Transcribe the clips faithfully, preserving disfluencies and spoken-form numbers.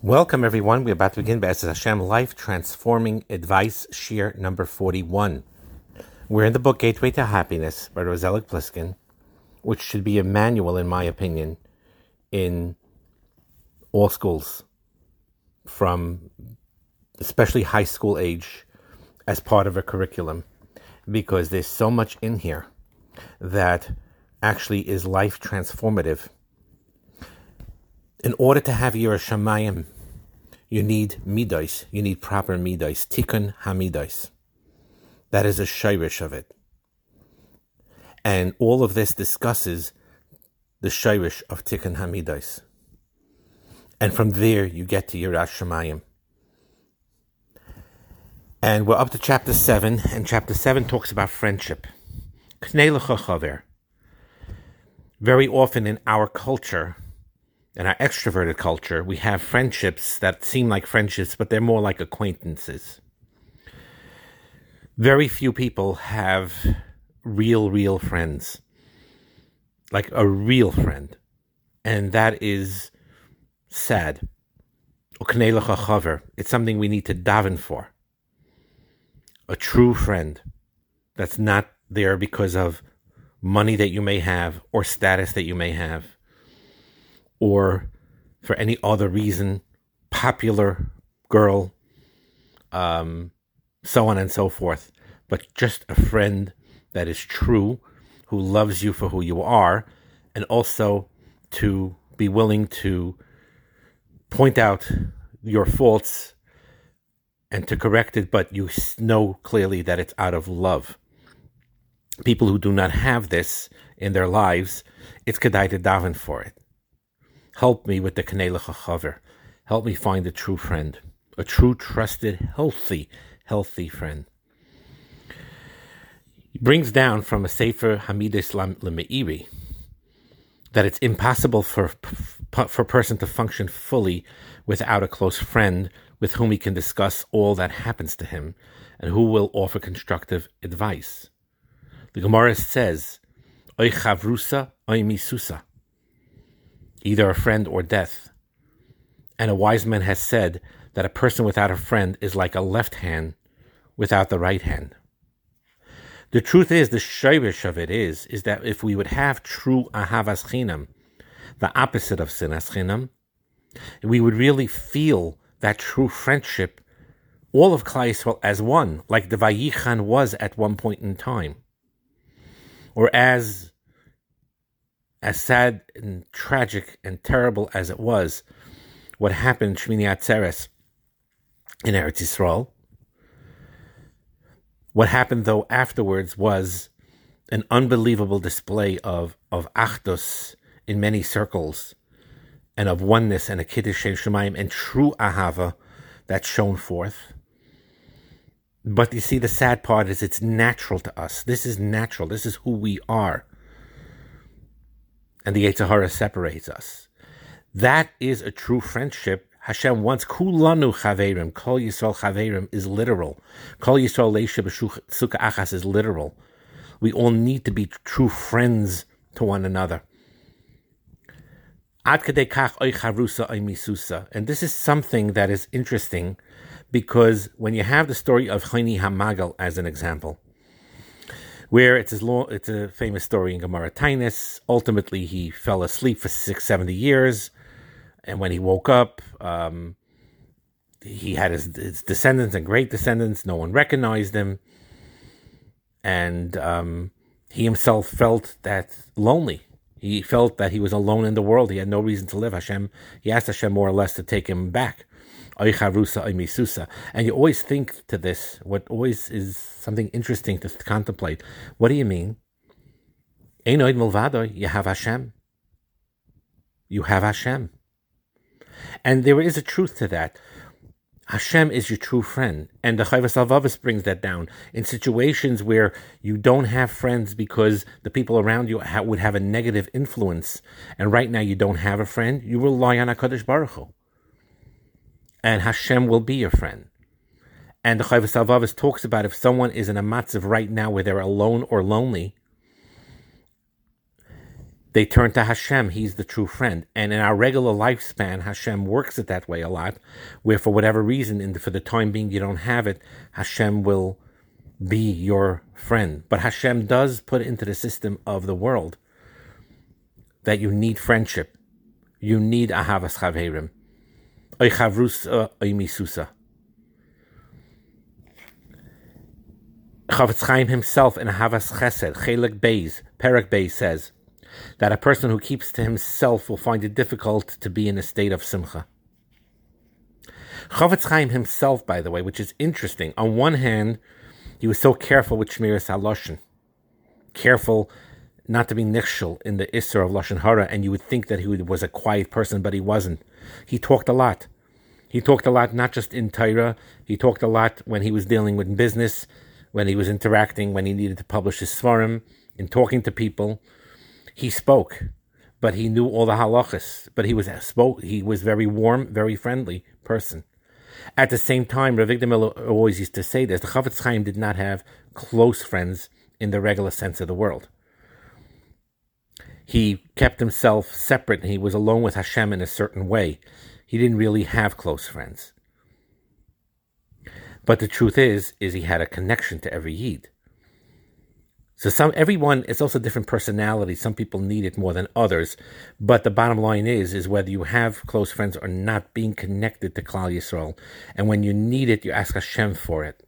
Welcome, everyone. We're about to begin Be'ezus Hashem Life Transforming Advice, Shir number forty-one. We're in the book Gateway to Happiness by Rosella Pliskin, which should be a manual, in my opinion, in all schools, from especially high school age, as part of a curriculum, because there's so much in here that actually is life transformative. In order to have Yiras Shamayim, you need midos, you need proper midos, tikkun hamidos. That is a shirish of it. And all of this discusses the shirish of tikkun hamidos. And from there, you get to Yiras Shamayim. And we're up to chapter seven, and chapter seven talks about friendship. Knei lecha chaver. Very often in our culture, in our extroverted culture, we have friendships that seem like friendships, but they're more like acquaintances. Very few people have real, real friends. Like a real friend. And that is sad. Knei lecha chaver. It's something we need to daven for. A true friend that's not there because of money that you may have or status that you may have, or for any other reason, popular girl, um, so on and so forth. But just a friend that is true, who loves you for who you are, and also to be willing to point out your faults and to correct it, but you know clearly that it's out of love. People who do not have this in their lives, it's kedai to daven for it. Help me with the knei lecha chaver. Help me find a true friend. A true, trusted, healthy, healthy friend. He brings down from a Sefer Hamidus Lemeiri that it's impossible for, for a person to function fully without a close friend with whom he can discuss all that happens to him and who will offer constructive advice. The Gemara says, Oy chavrusa, oy misusa. Either a friend or death. And a wise man has said that a person without a friend is like a left hand without the right hand. The truth is, the shirish of it is, is that if we would have true ahavas chinam, the opposite of sinas chinam, we would really feel that true friendship, all of Klal Yisrael as one, like the Vayichan was at one point in time. Or as As sad and tragic and terrible as it was, what happened Shmini Atzeres in Eretz Yisrael, what happened though afterwards was an unbelievable display of, of achdus in many circles, and of oneness and a kiddush shem shemayim and true ahava that's shown forth. But you see, the sad part is it's natural to us. This is natural. This is who we are. And the Yetzer Hara separates us. That is a true friendship. Hashem wants kulanu chaverim. Kol Yisrael chaverim is literal. Kol Yisrael leisha b'suka achas is literal. We all need to be true friends to one another. Ad kadei kach oy chavrusa oy misusa. And this is something that is interesting, because when you have the story of Choni HaMagal as an example, where it's, as long, it's a famous story in Gemara Tainis. Ultimately, he fell asleep for six, seventy years, and when he woke up, um, he had his, his descendants and great descendants. No one recognized him, and um, he himself felt that lonely. He felt that he was alone in the world. He had no reason to live. Hashem, he asked Hashem more or less to take him back. And you always think to this, what always is something interesting to contemplate. What do you mean? You have Hashem. You have Hashem. And there is a truth to that. Hashem is your true friend. And the Chovos HaLevavos brings that down. In situations where you don't have friends because the people around you ha- would have a negative influence, and right now you don't have a friend, you rely on HaKadosh Baruch Hu. And Hashem will be your friend. And the Chovos HaLevavos talks about if someone is in a matzav right now where they're alone or lonely, they turn to Hashem. He's the true friend. And in our regular lifespan, Hashem works it that way a lot, where for whatever reason, in the, for the time being, you don't have it, Hashem will be your friend. But Hashem does put into the system of the world that you need friendship. You need ahavas chaverim. Oy chavrusa, oy misusa. Chofetz Chaim himself in Ahavas Chesed, Chelik Beis, Perek Beis says that a person who keeps to himself will find it difficult to be in a state of simcha. Chofetz Chaim himself, by the way, which is interesting. On one hand, he was so careful with Shmiras HaLashon, careful not to be nichshel in the Isser of Lashon Hara, and you would think that he was a quiet person, but he wasn't. He talked a lot. He talked a lot, not just in Torah. He talked a lot when he was dealing with business, when he was interacting, when he needed to publish his svarim, in talking to people. He spoke, but he knew all the halachas. But he was spoke. He was very warm, very friendly person. At the same time, Rav Igdal always used to say this: the Chofetz Chaim did not have close friends in the regular sense of the world. He kept himself separate, and he was alone with Hashem in a certain way. He didn't really have close friends. But the truth is, is he had a connection to every Yid. So some everyone, it's also different personality. Some people need it more than others. But the bottom line is, is whether you have close friends or not, being connected to Klal Yisrael. And when you need it, you ask Hashem for it.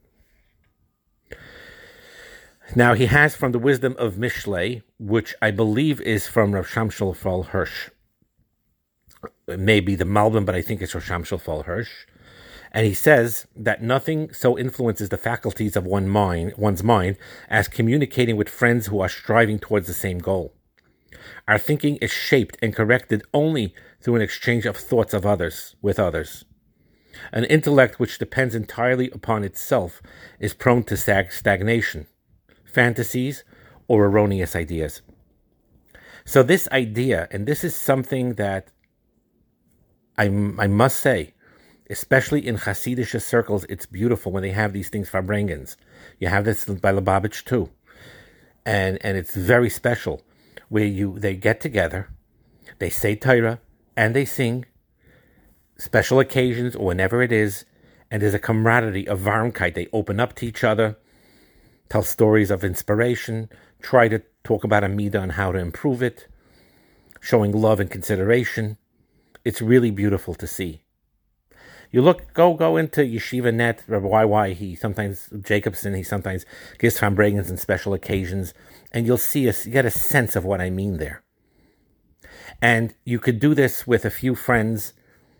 Now, he has from the wisdom of Mishlei, which I believe is from Rav Shamshul Fal Hirsch. It may be the Malbim, but I think it's Rav Shamshul Fal Hirsch. And he says that nothing so influences the faculties of one mind, one's mind as communicating with friends who are striving towards the same goal. Our thinking is shaped and corrected only through an exchange of thoughts of others with others. An intellect which depends entirely upon itself is prone to stag- stagnation, fantasies, or erroneous ideas. So this idea, and this is something that I, I must say, especially in Hasidic circles, it's beautiful when they have these things for Farbrengens. You have this by Lubavitch too. And and it's very special, where you they get together, they say Torah, and they sing, special occasions, or whenever it is, and there's a camaraderie, a varmkeit. They open up to each other, tell stories of inspiration, try to talk about a midah and how to improve it, showing love and consideration. It's really beautiful to see. You look, go go into Yeshiva Net, Rabbi Y Y, he sometimes, Jacobson, he sometimes gives Farbrengens and special occasions, and you'll see, a, you get a sense of what I mean there. And you could do this with a few friends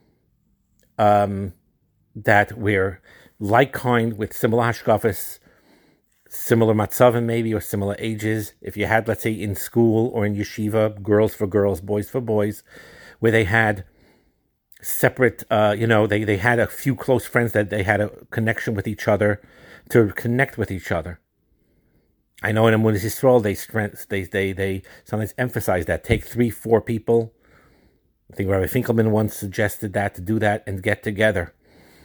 um, that we're like-kind, with similar hashkafas, similar matzavim maybe, or similar ages. If you had, let's say, in school or in yeshiva, girls for girls, boys for boys, where they had separate, uh, you know, they, they had a few close friends that they had a connection with each other to connect with each other. I know in Emunah Yisrael, they strength, they they they sometimes emphasize that. Take three, four people. I think Rabbi Finkelman once suggested that, to do that and get together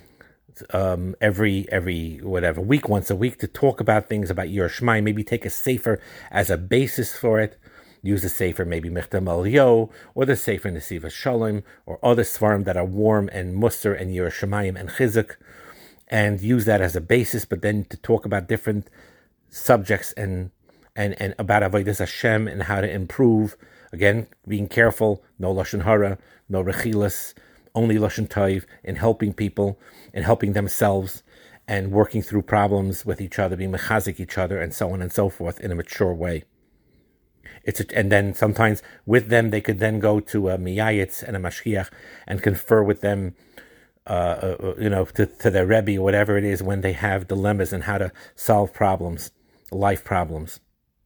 um, every every whatever week, once a week, to talk about things about Yer Shmai. Maybe take a sefer as a basis for it. Use the sefer, maybe Mechtam Elio, or the sefer Nesiva Shalom, or other svarim that are warm and Musar and Yer Shemayim and Chizuk, and use that as a basis. But then to talk about different subjects and and and about Avodas Hashem and how to improve. Again, being careful, no Lashon Hara, no Rechilas, only Lashon Tov, in helping people and helping themselves and working through problems with each other, being mechazik each other, and so on and so forth in a mature way. It's a, and then sometimes with them they could then go to a miyayitz and a mashkiach and confer with them, uh, uh, you know, to, to their rebbe or whatever it is, when they have dilemmas and how to solve problems, life problems.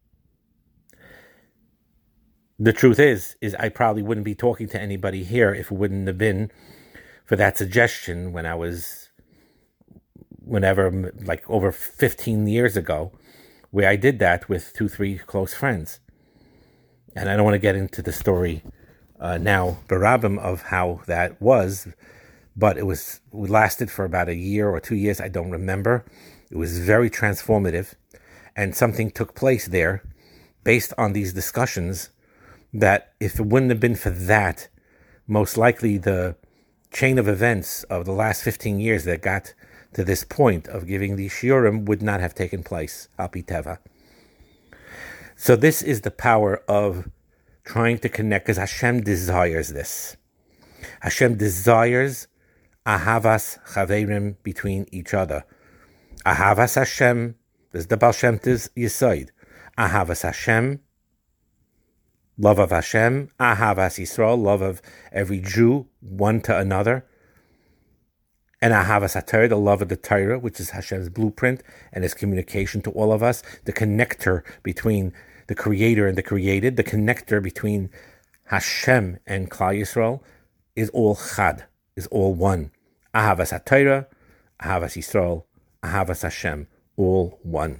The truth is, is I probably wouldn't be talking to anybody here if it wouldn't have been for that suggestion when I was, whenever, like over fifteen years ago, where I did that with two, three close friends. And I don't want to get into the story uh, now, barabim, of how that was, but it was it lasted for about a year or two years. I don't remember. It was very transformative, and something took place there based on these discussions that if it wouldn't have been for that, most likely the chain of events of the last fifteen years that got to this point of giving these shiurim would not have taken place, al pi teva. So this is the power of trying to connect, because Hashem desires this. Hashem desires ahavas chaverim between each other. Ahavas Hashem, this is the Baal Shem Tov's Yesod. Ahavas Hashem, love of Hashem. Ahavas Yisrael, love of every Jew, one to another. And Ahavas HaTorah, the love of the Torah, which is Hashem's blueprint and his communication to all of us, the connector between the Creator and the created, the connector between Hashem and Klal Yisrael is all Chad, is all one. Ahavas HaTorah, Ahavas Yisrael, Ahavas Hashem, all one.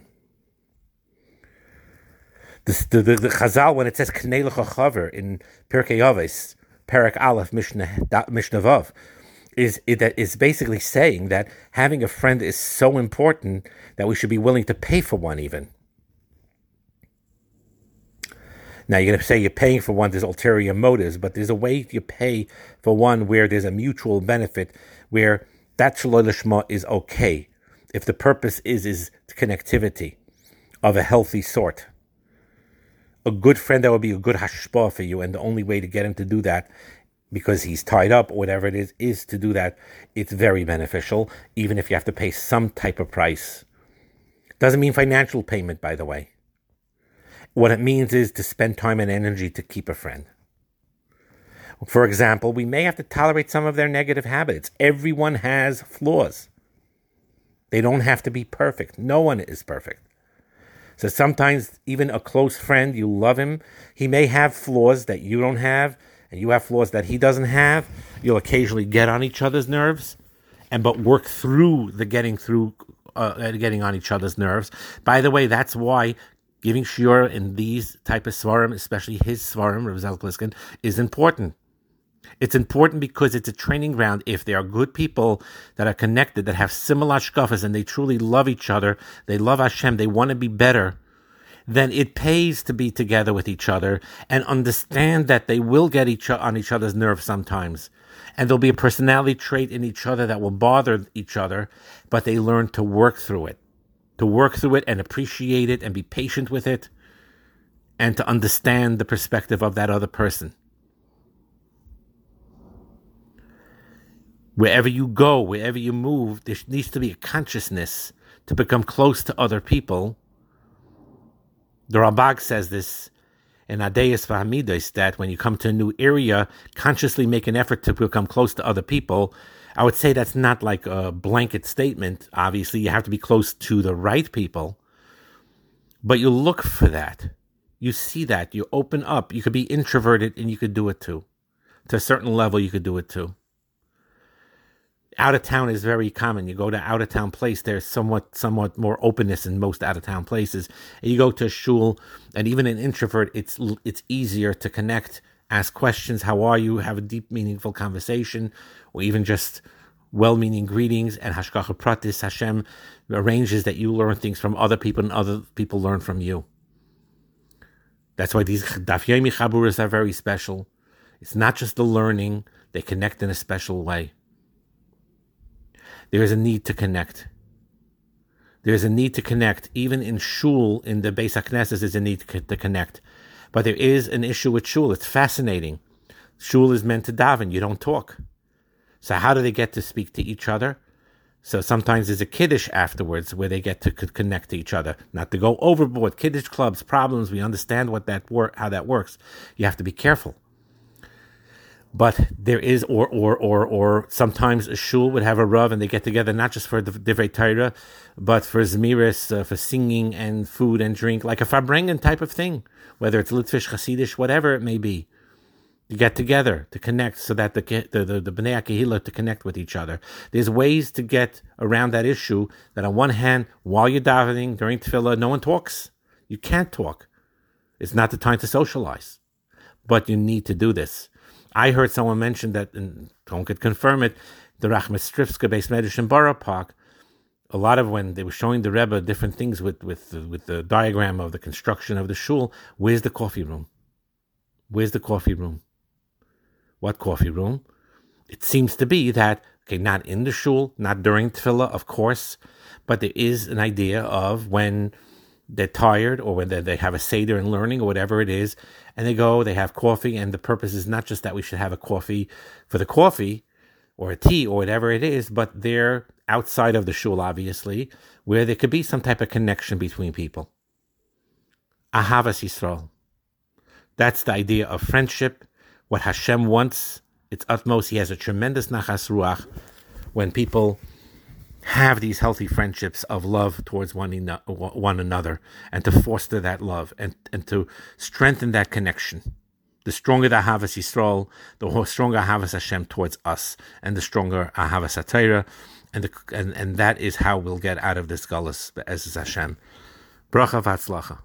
The, the, the, the Chazal, when it says Knei L'cha Chaver in Pirkei Avos, Perek Aleph, Mishnah, Mishnah Vav, is it that is basically saying that having a friend is so important that we should be willing to pay for one even. Now you're going to say you're paying for one, there's ulterior motives, but there's a way you pay for one where there's a mutual benefit, where that shaloi lishma is okay, if the purpose is is connectivity of a healthy sort. A good friend that would be a good hashpah for you, and the only way to get him to do that, because he's tied up or whatever it is, is to do that. It's very beneficial, even if you have to pay some type of price. Doesn't mean financial payment, by the way. What it means is to spend time and energy to keep a friend. For example, we may have to tolerate some of their negative habits. Everyone has flaws. They don't have to be perfect. No one is perfect. So sometimes even a close friend, you love him, he may have flaws that you don't have, and you have flaws that he doesn't have. You'll occasionally get on each other's nerves, and but work through the getting through, uh, getting on each other's nerves. By the way, that's why giving shiur in these type of svarim, especially his svarim, Rav Zalman Pliskin, is important. It's important because it's a training ground. If there are good people that are connected, that have similar shkafas, and they truly love each other, they love Hashem, they want to be better, then it pays to be together with each other and understand that they will get each on each other's nerves sometimes. And there'll be a personality trait in each other that will bother each other, but they learn to work through it, to work through it and appreciate it and be patient with it, and to understand the perspective of that other person. Wherever you go, wherever you move, there needs to be a consciousness to become close to other people. The Rambam says this in Adayas V'Hamidus, that when you come to a new area, consciously make an effort to become close to other people. I would say that's not like a blanket statement. Obviously, you have to be close to the right people. But you look for that. You see that. You open up. You could be introverted and you could do it too. To a certain level, you could do it too. Out of town is very common. You go to out of town place, there's somewhat somewhat more openness in most out of town places. And you go to a shul, and even an introvert, it's it's easier to connect, ask questions, how are you, have a deep, meaningful conversation, or even just well-meaning greetings. And hashgacha pratis, Hashem arranges that you learn things from other people and other people learn from you. That's why these daf yomi chaburas are very special. It's not just the learning, they connect in a special way. There is a need to connect. There is a need to connect. Even in shul, in the Beis HaKnesses, there's a need to connect. But there is an issue with shul. It's fascinating. Shul is meant to daven. You don't talk. So how do they get to speak to each other? So sometimes there's a kiddush afterwards where they get to connect to each other. Not to go overboard. Kiddush clubs, problems. We understand what that wor- how that works. You have to be careful. But there is, or or or or sometimes a shul would have a rav and they get together not just for the divrei Torah, but for zmiris, uh, for singing and food and drink, like a farbrengen type of thing, whether it's Litvish, Hasidish, whatever it may be. You get together to connect, so that the the the, the bnei kehillah to connect with each other. There's ways to get around that issue. That on one hand, while you're davening during tefillah, no one talks. You can't talk. It's not the time to socialize, but you need to do this. I heard someone mention that, and someone could confirm it, the Rachmat Stripska Beis Medrash in Borough Park, a lot of when they were showing the Rebbe different things with, with, with the diagram of the construction of the shul, where's the coffee room? Where's the coffee room? What coffee room? It seems to be that, okay, not in the shul, not during tefillah, of course, but there is an idea of when they're tired or when they have a seder and learning or whatever it is, and they go, they have coffee, and the purpose is not just that we should have a coffee for the coffee or a tea or whatever it is, but they're outside of the shul, obviously, where there could be some type of connection between people. Ahavas Yisrael. That's the idea of friendship, what Hashem wants. It's utmost. He has a tremendous nachas ruach when people have these healthy friendships of love towards one, eno- one another, and to foster that love and, and to strengthen that connection. The stronger the Ahavas Yisrael, the stronger Ahavas Hashem towards us, and the stronger Ahavas HaTorah, and, the, and and that is how we'll get out of this galus, as is Hashem. Bracha v'atzlacha.